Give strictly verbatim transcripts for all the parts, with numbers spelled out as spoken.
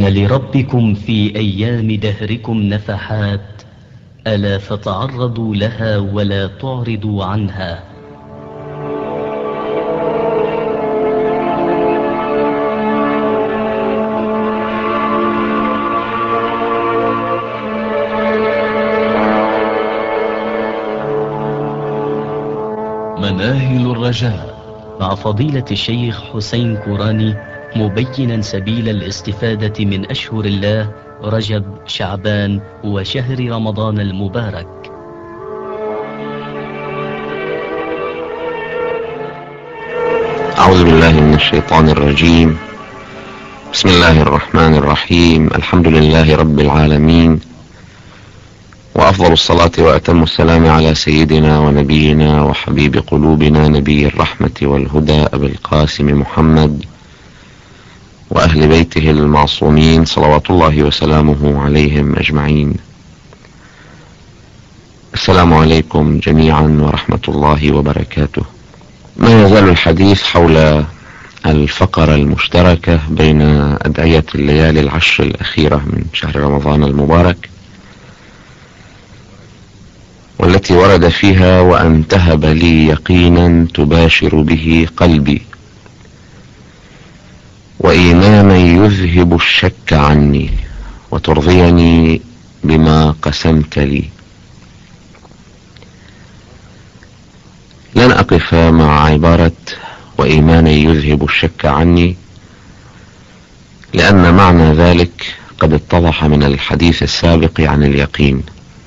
إن لربكم في أيام دهركم نفحات، ألا فتعرضوا لها ولا تعرضوا عنها. مناهل الرجاء مع فضيلة الشيخ حسين كوراني، مبينا سبيل الاستفادة من أشهر الله رجب شعبان وشهر رمضان المبارك. أعوذ بالله من الشيطان الرجيم. بسم الله الرحمن الرحيم. الحمد لله رب العالمين، وأفضل الصلاة وأتم السلام على سيدنا ونبينا وحبيب قلوبنا نبي الرحمة والهدى أبي القاسم محمد وأهل بيته المعصومين صلوات الله وسلامه عليهم أجمعين. السلام عليكم جميعا ورحمة الله وبركاته. ما يزال الحديث حول الفقرة المشتركة بين أدعية الليالي العشر الأخيرة من شهر رمضان المبارك، والتي ورد فيها: وأن تهب لي يقينا تباشر به قلبي، وإيمانا يذهب الشك عني، وترضيني بما قسمت لي. لن أقف مع عبارة وإيمانا يذهب الشك عني، لأن معنى ذلك قد اتضح من الحديث السابق عن اليقين،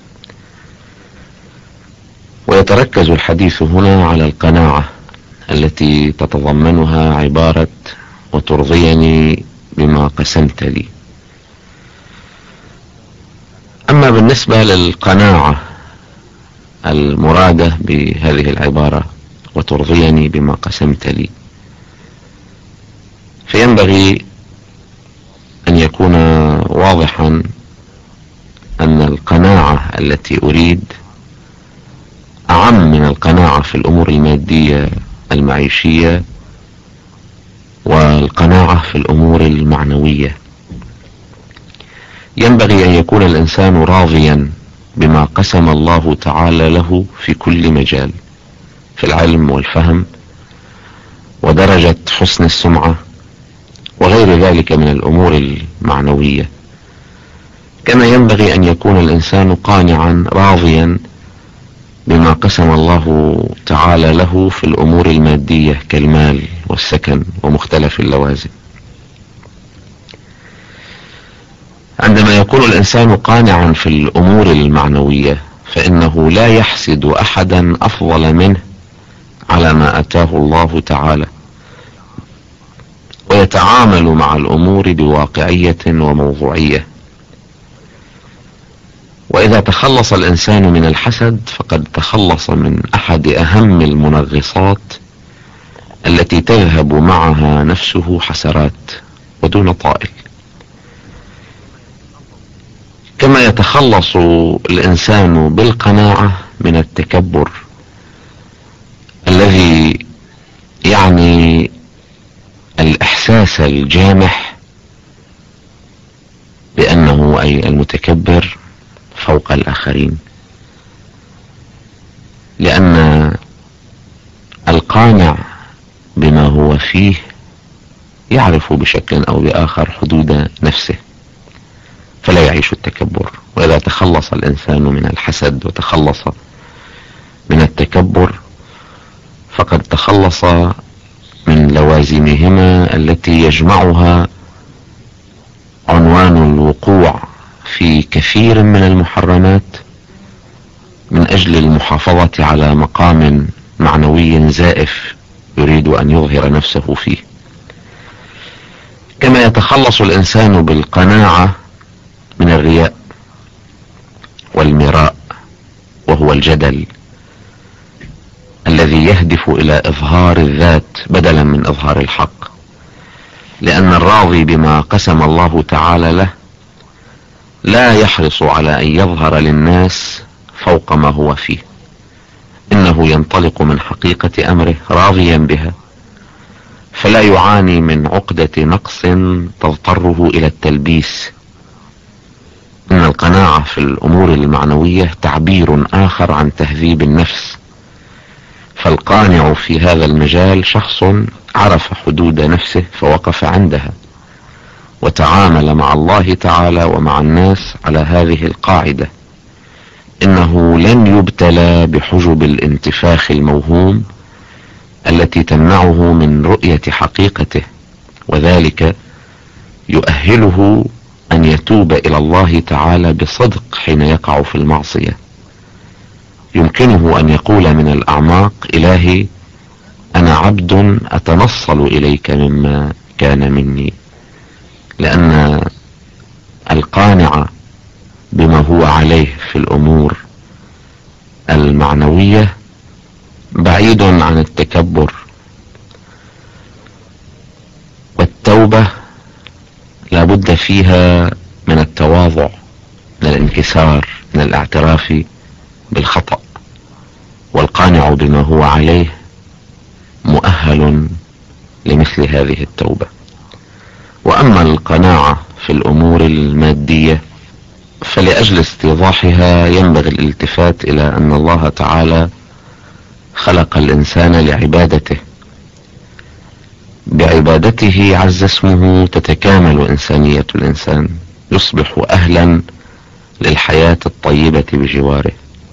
ويتركز الحديث هنا على القناعة التي تتضمنها عبارة وترضيني بما قسمت لي. أما بالنسبة للقناعة المرادة بهذه العبارة وترضيني بما قسمت لي، فينبغي أن يكون واضحا أن القناعة التي أريد أعم من القناعة في الأمور المادية المعيشية والقناعة في الأمور المعنوية. ينبغي أن يكون الإنسان راضيا بما قسم الله تعالى له في كل مجال، في العلم والفهم ودرجة حسن السمعة وغير ذلك من الأمور المعنوية. كما ينبغي أن يكون الإنسان قانعا راضيا بما قسم الله تعالى له في الأمور المادية كالمال والسكن ومختلف اللوازم. عندما يكون الإنسان قانعا في الأمور المعنوية، فإنه لا يحسد أحدا أفضل منه على ما أتاه الله تعالى، ويتعامل مع الأمور بواقعية وموضوعية. وإذا تخلص الإنسان من الحسد فقد تخلص من أحد أهم المنغصات التي تذهب معها نفسه حسرات ودون طائل. كما يتخلص الإنسان بالقناعة من التكبر الذي يعني الإحساس الجامح بأنه أي المتكبر فوق الآخرين، لأن القانع بما هو فيه يعرف بشكل أو بآخر حدود نفسه فلا يعيش التكبر. وإذا تخلص الإنسان من الحسد وتخلص من التكبر فقد تخلص من لوازمهما التي يجمعها عنوان الوقوع في كثير من المحرمات من أجل المحافظة على مقام معنوي زائف يريد أن يظهر نفسه فيه. كما يتخلص الإنسان بالقناعة من الرياء والمراء، وهو الجدل الذي يهدف إلى إظهار الذات بدلا من إظهار الحق، لأن الراضي بما قسم الله تعالى له لا يحرص على أن يظهر للناس فوق ما هو فيه، إنه ينطلق من حقيقة أمره راضيا بها فلا يعاني من عقدة نقص تضطره الى التلبيس. ان القناعة في الامور المعنوية تعبير اخر عن تهذيب النفس، فالقانع في هذا المجال شخص عرف حدود نفسه فوقف عندها، وتعامل مع الله تعالى ومع الناس على هذه القاعدة: انه لن يبتلى بحجب الانتفاخ الموهوم التي تمنعه من رؤية حقيقته، وذلك يؤهله ان يتوب الى الله تعالى بصدق حين يقع في المعصية. يمكنه ان يقول من الاعماق: الهي انا عبد اتنصل اليك مما كان مني، لان القانع بما هو عليه في الامور المعنوية بعيد عن التكبر. والتوبة لا بد فيها من التواضع، من الانكسار، من الاعتراف بالخطأ، والقانع بما هو عليه مؤهل لمثل هذه التوبة. واما القناعة في الامور المادية فلأجل استيضاحها ينبغي الالتفات الى ان الله تعالى خلق الانسان لعبادته، بعبادته عز اسمه تتكامل انسانية الانسان، يصبح اهلا للحياة الطيبة بجواره.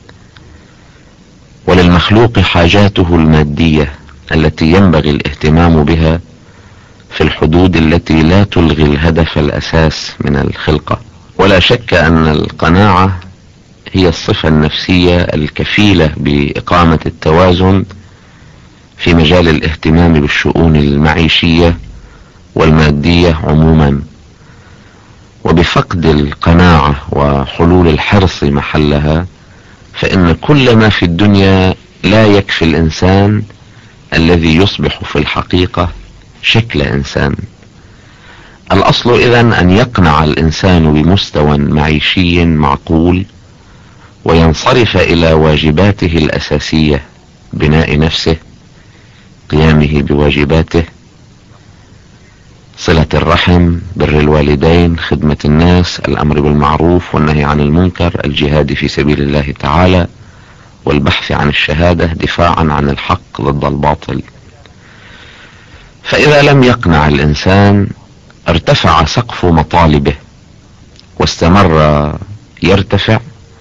وللمخلوق حاجاته المادية التي ينبغي الاهتمام بها في الحدود التي لا تلغي الهدف الاساس من الخلقة. ولا شك ان القناعة هي الصفة النفسية الكفيلة باقامة التوازن في مجال الاهتمام بالشؤون المعيشية والمادية عموما. وبفقد القناعة وحلول الحرص محلها فإن كل ما في الدنيا لا يكفي الإنسان الذي يصبح في الحقيقة شكل إنسان. الأصل إذن أن يقنع الإنسان بمستوى معيشي معقول، وينصرف إلى واجباته الأساسية: بناء نفسه، قيامه بواجباته، صلة الرحم، بر الوالدين، خدمة الناس، الأمر بالمعروف والنهي عن المنكر، الجهاد في سبيل الله تعالى، والبحث عن الشهادة دفاعا عن الحق ضد الباطل. فإذا لم يقنع الإنسان ارتفع سقف مطالبه واستمر يرتفع،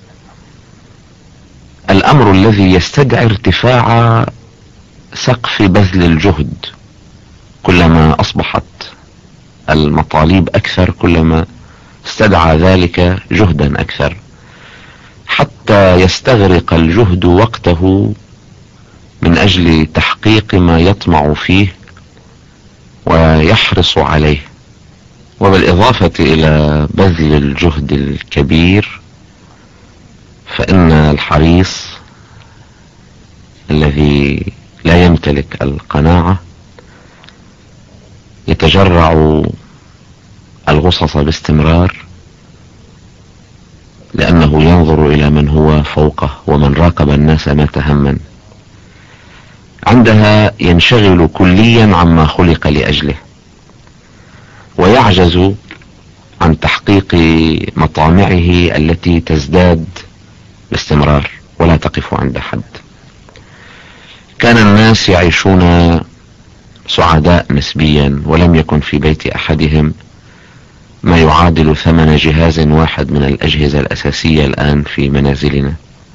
الأمر الذي يستدعي ارتفاع سقف بذل الجهد. كلما أصبحت المطالب أكثر كلما استدعى ذلك جهدا أكثر، حتى يستغرق الجهد وقته من أجل تحقيق ما يطمع فيه ويحرص عليه. وبالإضافة إلى بذل الجهد الكبير فإن الحريص الذي لا يمتلك القناعة يتجرع الغصص باستمرار، لأنه ينظر إلى من هو فوقه ومن راقب الناس مات هما. عندها ينشغل كليا عما خلق لأجله، ويعجز عن تحقيق مطامعه التي تزداد باستمرار ولا تقف عند حد. كان الناس يعيشون سعداء نسبيا، ولم يكن في بيت أحدهم ما يعادل ثمن جهاز واحد من الأجهزة الأساسية الآن في منازلنا.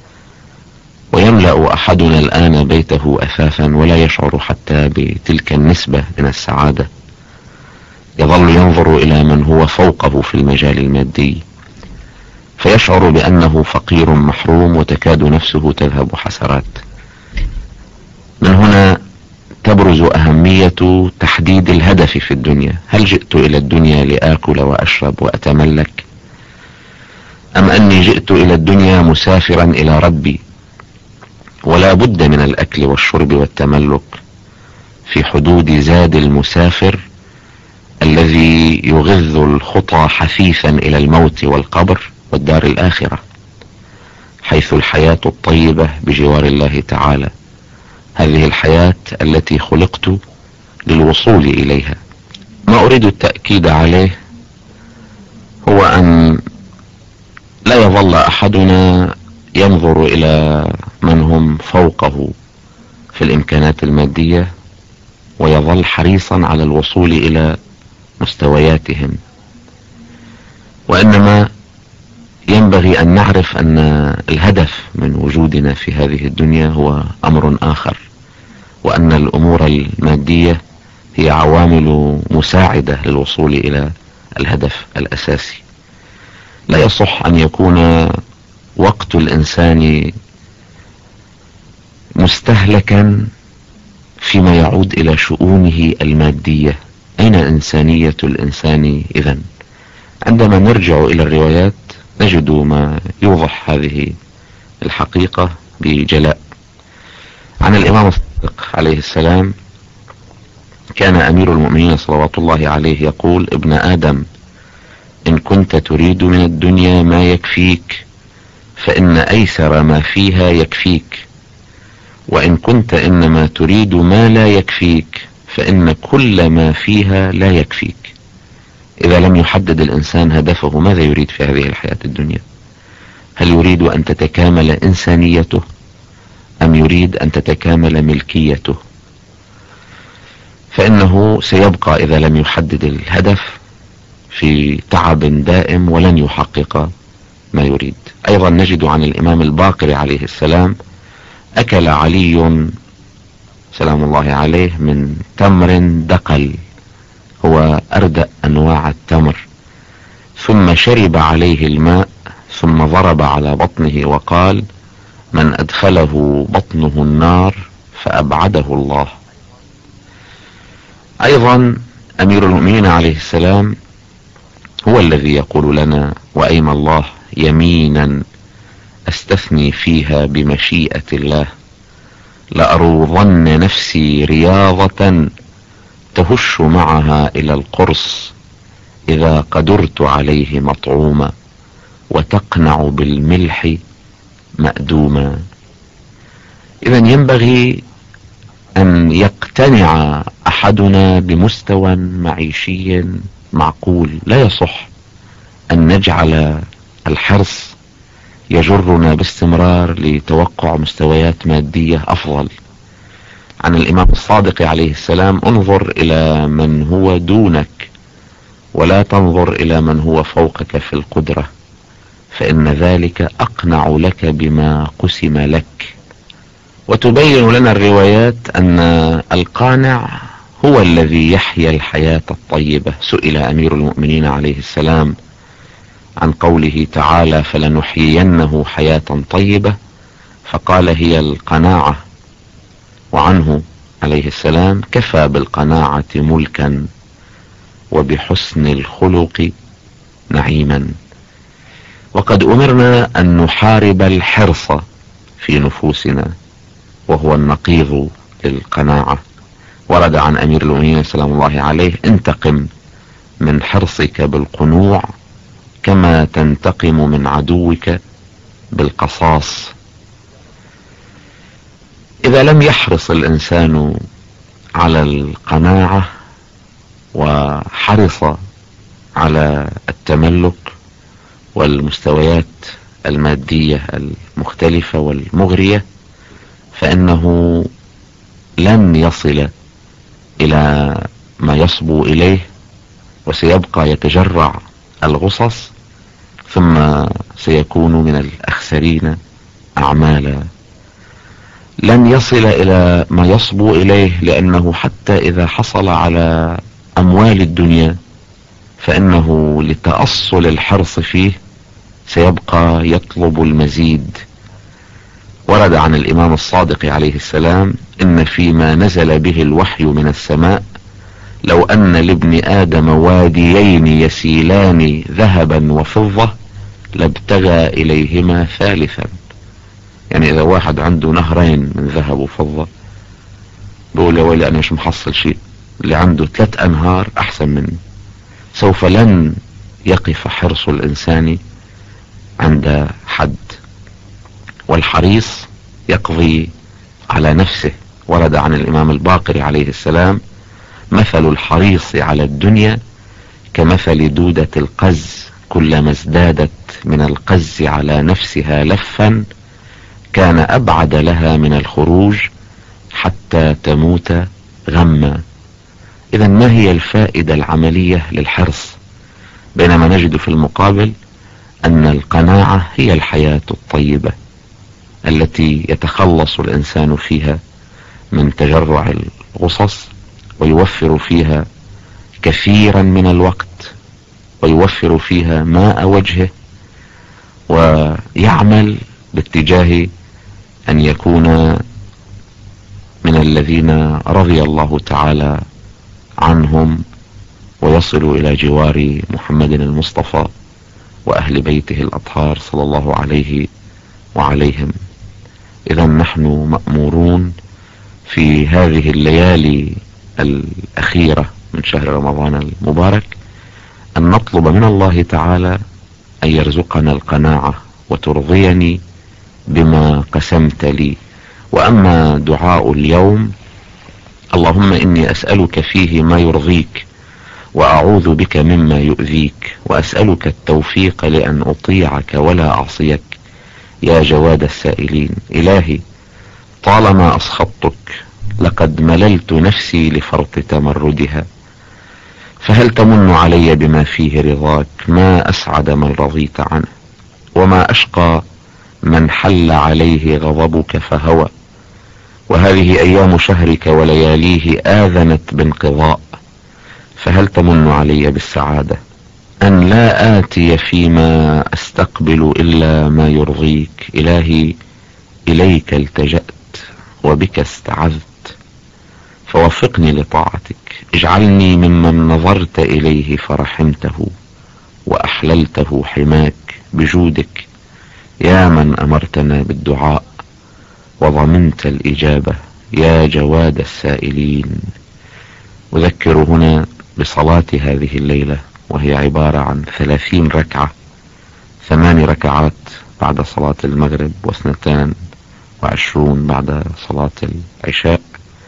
ويملأ أحدنا الآن بيته أثاثا ولا يشعر حتى بتلك النسبة من السعادة، يظل ينظر إلى من هو فوقه في المجال المادي فيشعر بأنه فقير محروم وتكاد نفسه تذهب حسرات. من هنا تبرز أهمية تحديد الهدف في الدنيا. هل جئت إلى الدنيا لآكل وأشرب وأتملك، أم أني جئت إلى الدنيا مسافرا إلى ربي؟ ولا بد من الأكل والشرب والتملك في حدود زاد المسافر الذي يغذ الخطى حثيثا إلى الموت والقبر والدار الآخرة، حيث الحياة الطيبة بجوار الله تعالى. هذه الحياة التي خلقت للوصول إليها. ما أريد التأكيد عليه هو أن لا يظل أحدنا ينظر إلى من هم فوقه في الإمكانات المادية ويظل حريصا على الوصول إلى مستوياتهم، وإنما ينبغي أن نعرف أن الهدف من وجودنا في هذه الدنيا هو أمر آخر، وأن الأمور المادية هي عوامل مساعدة للوصول إلى الهدف الأساسي. لا يصح أن يكون وقت الإنسان مستهلكا فيما يعود إلى شؤونه المادية. أين إنسانية الإنسان إذن؟ عندما نرجع إلى الروايات نجد ما يوضح هذه الحقيقة بجلاء. عن الإمام الصادق عليه السلام: كان أمير المؤمنين صلوات الله عليه يقول: ابن آدم، إن كنت تريد من الدنيا ما يكفيك فإن أيسر ما فيها يكفيك، وإن كنت إنما تريد ما لا يكفيك فإن كل ما فيها لا يكفيك. إذا لم يحدد الإنسان هدفه ماذا يريد في هذه الحياة الدنيا؟ هل يريد أن تتكامل إنسانيته أم يريد أن تتكامل ملكيته؟ فإنه سيبقى إذا لم يحدد الهدف في تعب دائم ولن يحقق ما يريد. أيضا نجد عن الإمام الباقر عليه السلام: أكل علي سلام الله عليه من تمر دقل، هو أردأ أنواع التمر، ثم شرب عليه الماء ثم ضرب على بطنه وقال: من أدخله بطنه النار فأبعده الله. أيضا أمير المؤمنين عليه السلام هو الذي يقول لنا: وأيم الله يمينا أستثني فيها بمشيئة الله، لأروضن نفسي رياضة تهش معها إلى القرص إذا قدرت عليه مطعوما، وتقنع بالملح مأدوما. إذا ينبغي أن يقتنع أحدنا بمستوى معيشي معقول. لا يصح أن نجعل الحرص يجرنا باستمرار لتوقع مستويات مادية أفضل. عن الإمام الصادق عليه السلام: انظر إلى من هو دونك ولا تنظر إلى من هو فوقك في القدرة، فإن ذلك أقنع لك بما قسم لك. وتبين لنا الروايات أن القانع هو الذي يحيا الحياة الطيبة. سئل أمير المؤمنين عليه السلام عن قوله تعالى: فلنحيينه حياة طيبة، فقال: هي القناعة. وعنه عليه السلام: كفى بالقناعة ملكا وبحسن الخلق نعيما. وقد أمرنا أن نحارب الحرص في نفوسنا وهو النقيض للقناعة. ورد عن أمير المؤمنين سلام الله عليه: انتقم من حرصك بالقنوع كما تنتقم من عدوك بالقصاص. إذا لم يحرص الإنسان على القناعة وحرص على التملك والمستويات المادية المختلفة والمغرية، فإنه لن يصل إلى ما يصبو إليه، وسيبقى يتجرع الغصص، ثم سيكون من الأخسرين أعمالا. لن يصل إلى ما يصبو إليه، لأنه حتى إذا حصل على أموال الدنيا فإنه لتأصل الحرص فيه سيبقى يطلب المزيد. ورد عن الإمام الصادق عليه السلام: إن فيما نزل به الوحي من السماء لو أن لابن آدم واديين يسيلان ذهبا وفضة لابتغى إليهما ثالثا. يعني إذا واحد عنده نهرين من ذهب وفضة بقول يا ويلي أنا مش محصل شيء، اللي عنده ثلاث أنهار أحسن مني. سوف لن يقف حرص الإنسان عند حد، والحريص يقضي على نفسه. ورد عن الإمام الباقر عليه السلام: مثل الحريص على الدنيا كمثل دودة القز، كلما ازدادت من القز على نفسها لفا كان أبعد لها من الخروج حتى تموت غما. إذا ما هي الفائدة العملية للحرص؟ بينما نجد في المقابل أن القناعة هي الحياة الطيبة التي يتخلص الإنسان فيها من تجرع الغصص، ويوفر فيها كثيرا من الوقت، ويوفر فيها ماء وجهه، ويعمل باتجاه أن يكون من الذين رضي الله تعالى عنهم ويصل إلى جوار محمد المصطفى وأهل بيته الأطهار صلى الله عليه وعليهم. إذا نحن مأمورون في هذه الليالي الأخيرة من شهر رمضان المبارك أن نطلب من الله تعالى أن يرزقنا القناعة وترضيني بما قسمت لي. وأما دعاء اليوم: اللهم إني أسألك فيه ما يرضيك وأعوذ بك مما يؤذيك، وأسألك التوفيق لأن أطيعك ولا أعصيك يا جواد السائلين. إلهي طالما أسخطتك لقد مللت نفسي لفرط تمردها، فهل تمن علي بما فيه رضاك؟ ما أسعد من رضيت عنه، وما أشقى من حل عليه غضبك فهوى. وهذه أيام شهرك ولياليه آذنت بانقضاء، فهل تمن علي بالسعادة؟ أن لا آتي فيما أستقبل إلا ما يرضيك. إلهي إليك التجأت وبك استعذت، فوفقني لطاعتك. اجعلني ممن نظرت إليه فرحمته وأحللته حماك بجودك، يا من أمرتنا بالدعاء وضمنت الإجابة يا جواد السائلين. أذكر هنا بصلاة هذه الليلة، وهي عبارة عن ثلاثين ركعة، ثمان ركعات بعد صلاة المغرب واثنتان وعشرون بعد صلاة العشاء،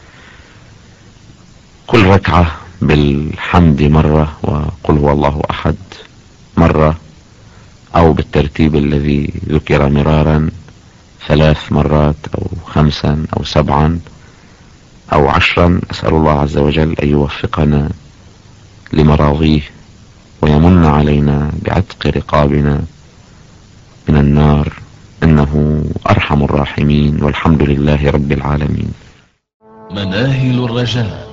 كل ركعة بالحمد مرة وقل هو الله أحد مرة، أو بالترتيب الذي ذكر مرارا ثلاث مرات أو خمسا أو سبعا أو عشرا. أسأل الله عز وجل أن يوفقنا لمراضيه ويمن علينا بعتق رقابنا من النار، إنه أرحم الراحمين، والحمد لله رب العالمين. مناهل الرجاء